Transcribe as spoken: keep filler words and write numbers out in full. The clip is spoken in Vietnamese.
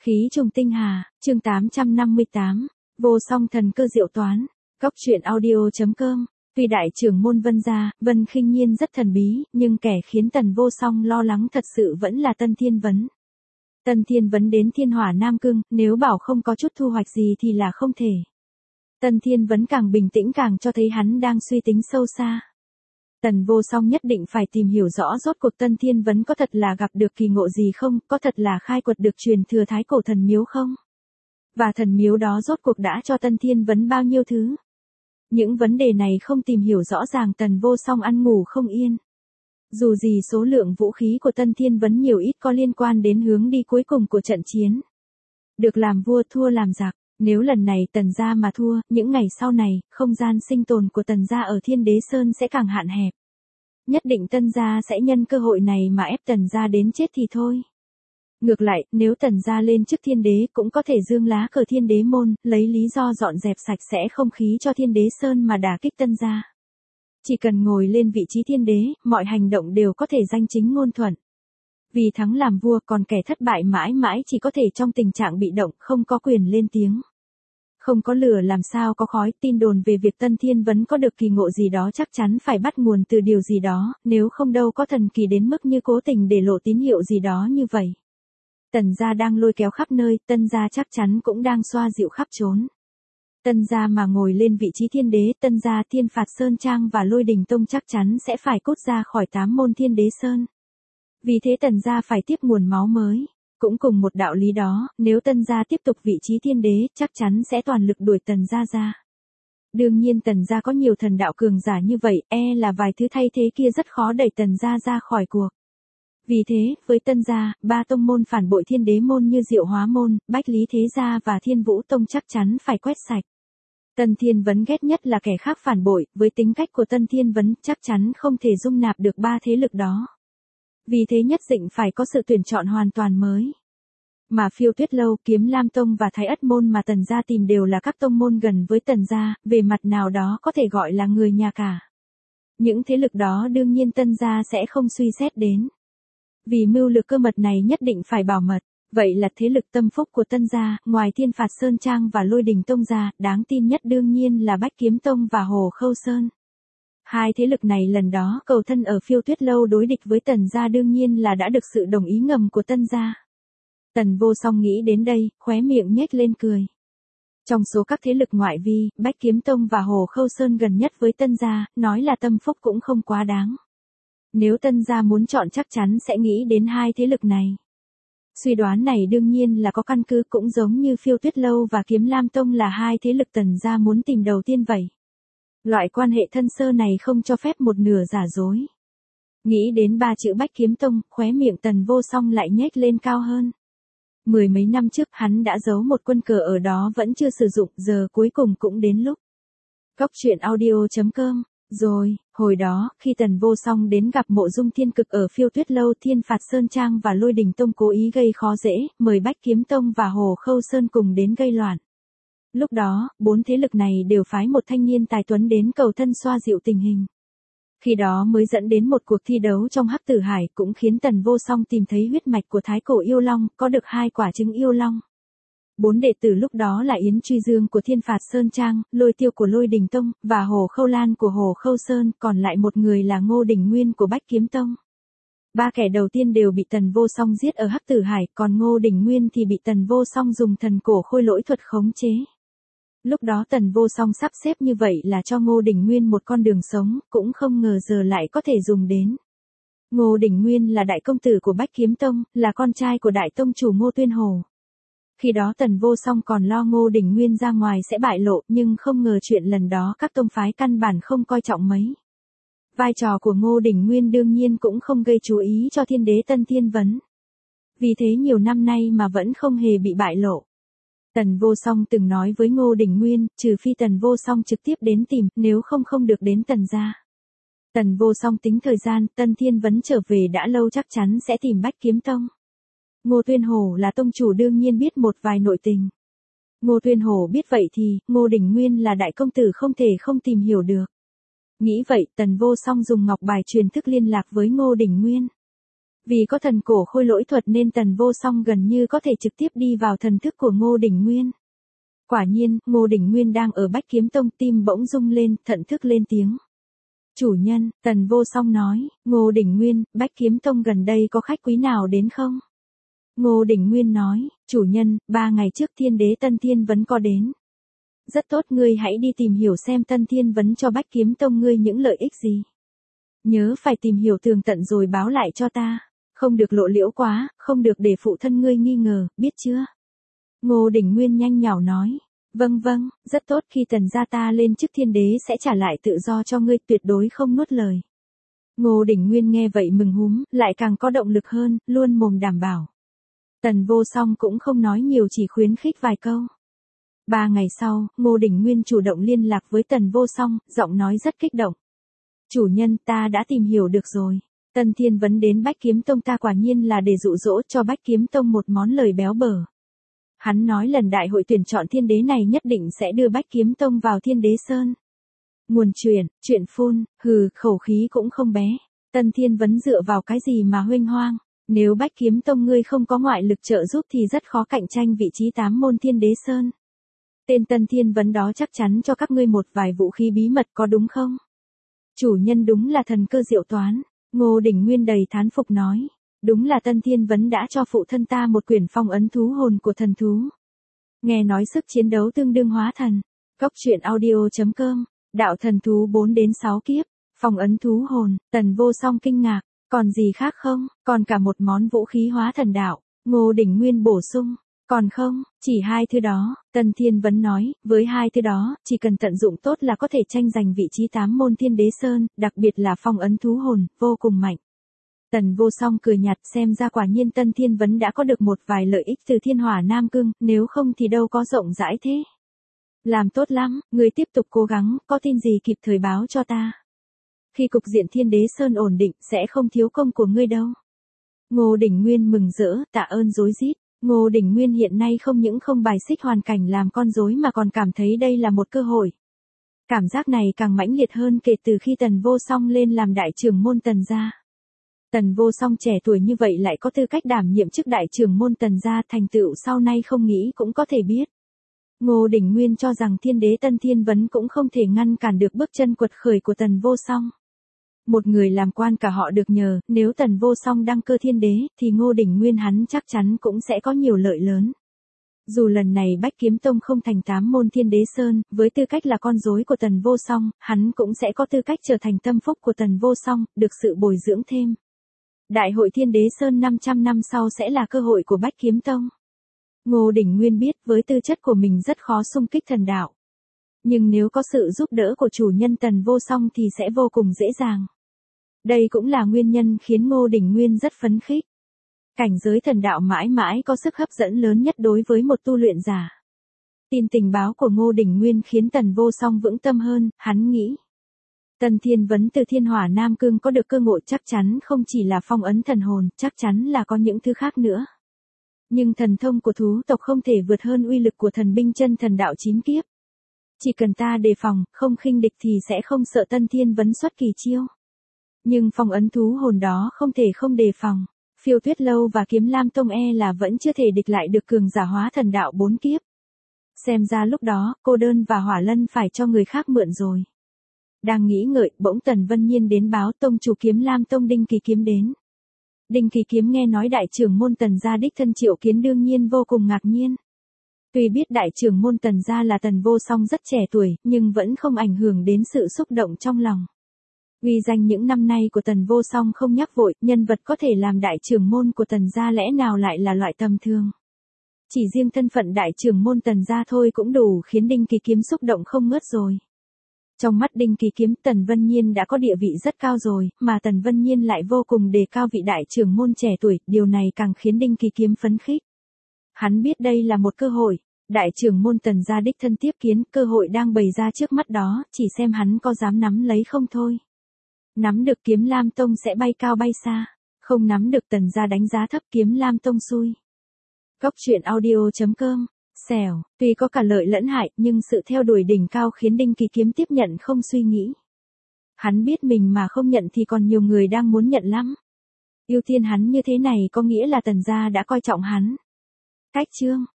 Khí trùng tinh hà, chương tám trăm năm mươi tám, vô song thần cơ diệu toán, góc truyện audio.com. Tuy đại trưởng môn Vân gia, Vân Khinh Nhiên rất thần bí, nhưng kẻ khiến Tần Vô Song lo lắng thật sự vẫn là Tân Thiên Vấn. Tân Thiên Vấn đến Thiên Hỏa Nam Cương, nếu bảo không có chút thu hoạch gì thì là không thể. Tân Thiên Vấn càng bình tĩnh càng cho thấy hắn đang suy tính sâu xa. Tần Vô Song nhất định phải tìm hiểu rõ rốt cuộc Tân Thiên Vấn có thật là gặp được kỳ ngộ gì không, có thật là khai quật được truyền thừa thái cổ thần miếu không? Và thần miếu đó rốt cuộc đã cho Tân Thiên Vấn bao nhiêu thứ? Những vấn đề này không tìm hiểu rõ ràng Tần Vô Song ăn ngủ không yên. Dù gì số lượng vũ khí của Tân Thiên Vấn nhiều ít có liên quan đến hướng đi cuối cùng của trận chiến. Được làm vua thua làm giặc. Nếu lần này Tần gia mà thua, những ngày sau này, không gian sinh tồn của Tần gia ở Thiên Đế Sơn sẽ càng hạn hẹp. Nhất định Tân gia sẽ nhân cơ hội này mà ép Tần gia đến chết thì thôi. Ngược lại, nếu Tần gia lên trước Thiên Đế cũng có thể dương lá cờ Thiên Đế môn, lấy lý do dọn dẹp sạch sẽ không khí cho Thiên Đế Sơn mà đả kích Tân gia. Chỉ cần ngồi lên vị trí Thiên Đế, mọi hành động đều có thể danh chính ngôn thuận. Vì thắng làm vua, còn kẻ thất bại mãi mãi chỉ có thể trong tình trạng bị động, không có quyền lên tiếng. Không có lửa làm sao có khói, tin đồn về việc Tân Thiên Vấn có được kỳ ngộ gì đó chắc chắn phải bắt nguồn từ điều gì đó, nếu không đâu có thần kỳ đến mức như cố tình để lộ tín hiệu gì đó như vậy. Tần gia đang lôi kéo khắp nơi, Tân gia chắc chắn cũng đang xoa dịu khắp chốn. Tân gia mà ngồi lên vị trí Thiên Đế, Tân gia Thiên Phạt Sơn Trang và Lôi Đình Tông chắc chắn sẽ phải cút ra khỏi tám môn Thiên Đế Sơn. Vì thế Tần gia phải tiếp nguồn máu mới. Cũng cùng một đạo lý đó, nếu Tân gia tiếp tục vị trí Thiên Đế, chắc chắn sẽ toàn lực đuổi Tần gia ra. Đương nhiên Tần gia có nhiều thần đạo cường giả như vậy, e là vài thứ thay thế kia rất khó đẩy Tần gia ra khỏi cuộc. Vì thế, với Tân gia, ba tông môn phản bội Thiên Đế môn như Diệu Hóa môn, Bách Lý Thế gia và Thiên Vũ tông chắc chắn phải quét sạch. Tân Thiên Vấn ghét nhất là kẻ khác phản bội, với tính cách của Tân Thiên Vấn chắc chắn không thể dung nạp được ba thế lực đó. Vì thế nhất định phải có sự tuyển chọn hoàn toàn mới. Mà Phiêu Tuyết Lâu, Kiếm Lam Tông và Thái Ất môn mà Tần gia tìm đều là các tông môn gần với Tần gia, về mặt nào đó có thể gọi là người nhà cả. Những thế lực đó đương nhiên Tân gia sẽ không suy xét đến. Vì mưu lược cơ mật này nhất định phải bảo mật, vậy là thế lực tâm phúc của Tân gia, ngoài Thiên Phạt Sơn Trang và Lôi Đình Tông ra, đáng tin nhất đương nhiên là Bách Kiếm Tông và Hồ Khâu Sơn. Hai thế lực này lần đó cầu thân ở Phiêu Tuyết Lâu đối địch với Tần gia đương nhiên là đã được sự đồng ý ngầm của Tân gia. Tần Vô Song nghĩ đến đây, khóe miệng nhếch lên cười. Trong số các thế lực ngoại vi, Bách Kiếm Tông và Hồ Khâu Sơn gần nhất với Tân gia, nói là tâm phúc cũng không quá đáng. Nếu Tân gia muốn chọn chắc chắn sẽ nghĩ đến hai thế lực này. Suy đoán này đương nhiên là có căn cứ, cũng giống như Phiêu Tuyết Lâu và Kiếm Lam Tông là hai thế lực Tần gia muốn tìm đầu tiên vậy. Loại quan hệ thân sơ này không cho phép một nửa giả dối. Nghĩ đến ba chữ Bách Kiếm Tông, khóe miệng Tần Vô Song lại nhếch lên cao hơn. Mười mấy năm trước hắn đã giấu một quân cờ ở đó vẫn chưa sử dụng, giờ cuối cùng cũng đến lúc. Góc truyện audio.com. Rồi, hồi đó, khi Tần Vô Song đến gặp Mộ Dung Thiên Cực ở Phiêu Tuyết Lâu, Thiên Phạt Sơn Trang và Lôi Đình Tông cố ý gây khó dễ, mời Bách Kiếm Tông và Hồ Khâu Sơn cùng đến gây loạn. Lúc đó, bốn thế lực này đều phái một thanh niên tài tuấn đến cầu thân xoa dịu tình hình. Khi đó mới dẫn đến một cuộc thi đấu trong Hắc Tử Hải, cũng khiến Tần Vô Song tìm thấy huyết mạch của Thái Cổ Yêu Long, có được hai quả trứng Yêu Long. Bốn đệ tử lúc đó là Yến Truy Dương của Thiên Phạt Sơn Trang, Lôi Tiêu của Lôi Đình Tông, và Hồ Khâu Lan của Hồ Khâu Sơn, còn lại một người là Ngô Đình Nguyên của Bách Kiếm Tông. Ba kẻ đầu tiên đều bị Tần Vô Song giết ở Hắc Tử Hải, còn Ngô Đình Nguyên thì bị Tần Vô Song dùng thần cổ khôi lỗi thuật khống chế. Lúc đó Tần Vô Song sắp xếp như vậy là cho Ngô Đình Nguyên một con đường sống, cũng không ngờ giờ lại có thể dùng đến. Ngô Đình Nguyên là đại công tử của Bách Kiếm Tông, là con trai của đại tông chủ Ngô Tuyên Hồ. Khi đó Tần Vô Song còn lo Ngô Đình Nguyên ra ngoài sẽ bại lộ, nhưng không ngờ chuyện lần đó các tông phái căn bản không coi trọng mấy. Vai trò của Ngô Đình Nguyên đương nhiên cũng không gây chú ý cho Thiên Đế Tân Thiên Vấn. Vì thế nhiều năm nay mà vẫn không hề bị bại lộ. Tần Vô Song từng nói với Ngô Đình Nguyên, trừ phi Tần Vô Song trực tiếp đến tìm, nếu không không được đến Tần gia. Tần Vô Song tính thời gian, Tân Thiên Vấn trở về đã lâu chắc chắn sẽ tìm Bách Kiếm Tông. Ngô Tuyên Hổ là tông chủ đương nhiên biết một vài nội tình. Ngô Tuyên Hổ biết vậy thì, Ngô Đình Nguyên là đại công tử không thể không tìm hiểu được. Nghĩ vậy, Tần Vô Song dùng ngọc bài truyền thức liên lạc với Ngô Đình Nguyên. Vì có thần cổ khôi lỗi thuật nên Tần Vô Song gần như có thể trực tiếp đi vào thần thức của Ngô Đình Nguyên. Quả nhiên, Ngô Đình Nguyên đang ở Bách Kiếm Tông, tim bỗng rung lên, thận thức lên tiếng. Chủ nhân, Tần Vô Song nói, Ngô Đình Nguyên, Bách Kiếm Tông gần đây có khách quý nào đến không? Ngô Đình Nguyên nói, chủ nhân, ba ngày trước Thiên Đế Tân Thiên Vấn có đến. Rất tốt, ngươi hãy đi tìm hiểu xem Tân Thiên Vấn cho Bách Kiếm Tông ngươi những lợi ích gì. Nhớ phải tìm hiểu tường tận rồi báo lại cho ta, không được lộ liễu quá, không được để phụ thân ngươi nghi ngờ, biết chưa? Ngô Đình Nguyên nhanh nhảu nói, vâng vâng, rất tốt, khi Tần gia ta lên chức Thiên Đế sẽ trả lại tự do cho ngươi, tuyệt đối không nuốt lời. Ngô Đình Nguyên nghe vậy mừng húm, lại càng có động lực hơn, luôn mồm đảm bảo. Tần Vô Song cũng không nói nhiều, chỉ khuyến khích vài câu. Ba ngày sau, Ngô Đình Nguyên chủ động liên lạc với Tần Vô Song, giọng nói rất kích động. Chủ nhân, ta đã tìm hiểu được rồi. Tân Thiên Vấn đến Bách Kiếm Tông ta quả nhiên là để dụ dỗ cho Bách Kiếm Tông một món lời béo bở. Hắn nói lần đại hội tuyển chọn Thiên Đế này nhất định sẽ đưa Bách Kiếm Tông vào Thiên Đế Sơn. Nguồn truyền, chuyện phun, hừ, khẩu khí cũng không bé. Tân Thiên Vấn dựa vào cái gì mà huênh hoang? Nếu Bách Kiếm Tông ngươi không có ngoại lực trợ giúp thì rất khó cạnh tranh vị trí tám môn Thiên Đế Sơn. Tên Tân Thiên Vấn đó chắc chắn cho các ngươi một vài vũ khí bí mật, có đúng không? Chủ nhân đúng là thần cơ diệu toán. Ngô Đình Nguyên đầy thán phục nói. Đúng là Tân Thiên Vấn đã cho phụ thân ta một quyển phong ấn thú hồn của thần thú. Nghe nói sức chiến đấu tương đương hóa thần. Cốc truyện audio chấm com, đạo thần thú bốn đến sáu kiếp, phong ấn thú hồn, Tần Vô Song kinh ngạc. Còn gì khác không? Còn cả một món vũ khí hóa thần đạo. Ngô Đình Nguyên bổ sung. Còn không, chỉ hai thứ đó, Tân Thiên Vấn nói, với hai thứ đó, chỉ cần tận dụng tốt là có thể tranh giành vị trí tám môn Thiên Đế Sơn, đặc biệt là phong ấn thú hồn, vô cùng mạnh. Tần Vô Song cười nhạt, xem ra quả nhiên Tân Thiên Vấn đã có được một vài lợi ích từ Thiên Hỏa Nam Cương, nếu không thì đâu có rộng rãi thế. Làm tốt lắm, người tiếp tục cố gắng, có tin gì kịp thời báo cho ta. Khi cục diện Thiên Đế Sơn ổn định, sẽ không thiếu công của ngươi đâu. Ngô Đình Nguyên mừng rỡ, tạ ơn rối rít. Ngô Đình Nguyên hiện nay không những không bài xích hoàn cảnh làm con rối mà còn cảm thấy đây là một cơ hội. Cảm giác này càng mãnh liệt hơn kể từ khi Tần Vô Song lên làm đại trưởng môn Tần gia. Tần Vô Song trẻ tuổi như vậy lại có tư cách đảm nhiệm chức đại trưởng môn Tần gia, thành tựu sau này không nghĩ cũng có thể biết. Ngô Đình Nguyên cho rằng Thiên Đế Tân Thiên Vấn cũng không thể ngăn cản được bước chân quật khởi của Tần Vô Song. Một người làm quan cả họ được nhờ, nếu Tần Vô Song đăng cơ Thiên Đế, thì Ngô Đình Nguyên hắn chắc chắn cũng sẽ có nhiều lợi lớn. Dù lần này Bách Kiếm Tông không thành tám môn Thiên Đế Sơn, với tư cách là con rối của Tần Vô Song, hắn cũng sẽ có tư cách trở thành tâm phúc của Tần Vô Song, được sự bồi dưỡng thêm. Đại hội Thiên Đế Sơn năm trăm năm sau sẽ là cơ hội của Bách Kiếm Tông. Ngô Đình Nguyên biết với tư chất của mình rất khó xung kích thần đạo. Nhưng nếu có sự giúp đỡ của chủ nhân Tần Vô Song thì sẽ vô cùng dễ dàng. Đây cũng là nguyên nhân khiến Ngô Đình Nguyên rất phấn khích. Cảnh giới thần đạo mãi mãi có sức hấp dẫn lớn nhất đối với một tu luyện giả. Tin tình báo của Ngô Đình Nguyên khiến Tần Vô Song vững tâm hơn, hắn nghĩ. Tân Thiên Vấn từ Thiên Hỏa Nam Cương có được cơ ngộ chắc chắn không chỉ là phong ấn thần hồn, chắc chắn là có những thứ khác nữa. Nhưng thần thông của thú tộc không thể vượt hơn uy lực của thần binh chân thần đạo chín kiếp. Chỉ cần ta đề phòng, không khinh địch thì sẽ không sợ Tân Thiên Vấn xuất kỳ chiêu. Nhưng phong ấn thú hồn đó không thể không đề phòng. Phiêu Tuyết Lâu và Kiếm Lam Tông e là vẫn chưa thể địch lại được cường giả hóa thần đạo bốn kiếp. Xem ra lúc đó, Cô Đơn và Hỏa Lân phải cho người khác mượn rồi. Đang nghĩ ngợi, bỗng Tần Vân Nhiên đến báo tông chủ Kiếm Lam Tông Đinh Kỳ Kiếm đến. Đinh Kỳ Kiếm nghe nói đại trưởng môn Tần gia đích thân triệu kiến đương nhiên vô cùng ngạc nhiên. Tuy biết đại trưởng môn Tần gia là Tần Vô Song rất trẻ tuổi, nhưng vẫn không ảnh hưởng đến sự xúc động trong lòng. Uy danh những năm nay của Tần Vô Song không nhắc vội, nhân vật có thể làm đại trưởng môn của Tần gia lẽ nào lại là loại tầm thường. Chỉ riêng thân phận đại trưởng môn Tần gia thôi cũng đủ khiến Đinh Kỳ Kiếm xúc động không ngớt rồi. Trong mắt Đinh Kỳ Kiếm, Tần Vân Nhiên đã có địa vị rất cao rồi, mà Tần Vân Nhiên lại vô cùng đề cao vị đại trưởng môn trẻ tuổi, điều này càng khiến Đinh Kỳ Kiếm phấn khích. Hắn biết đây là một cơ hội, đại trưởng môn Tần gia đích thân tiếp kiến, cơ hội đang bày ra trước mắt đó, chỉ xem hắn có dám nắm lấy không thôi. Nắm được Kiếm Lam Tông sẽ bay cao bay xa, không nắm được Tần gia đánh giá thấp Kiếm Lam Tông xui. Cốc truyện audio chấm com. Xèo, tuy có cả lợi lẫn hại, nhưng sự theo đuổi đỉnh cao khiến Đinh Kỳ Kiếm tiếp nhận không suy nghĩ. Hắn biết mình mà không nhận thì còn nhiều người đang muốn nhận lắm. Ưu tiên hắn như thế này có nghĩa là Tần gia đã coi trọng hắn. Cách chương